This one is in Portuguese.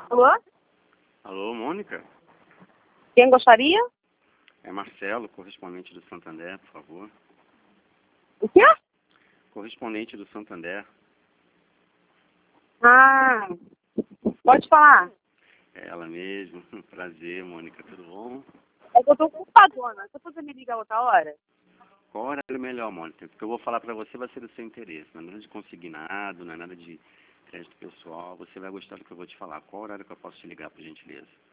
Alô? Alô, Mônica? Quem gostaria? É Marcelo, correspondente do Santander, por favor. O quê? Correspondente do Santander. Ah, pode falar. É ela mesmo. Prazer, Mônica, tudo bom? É que eu tô ocupadona. Você pode me ligar outra hora? Qual horário é melhor, Mônica? Porque eu vou falar pra você vai ser do seu interesse. Não é nada de consignado, não é nada de crédito pessoal. Você vai gostar do que eu vou te falar. Qual horário que eu posso te ligar, por gentileza?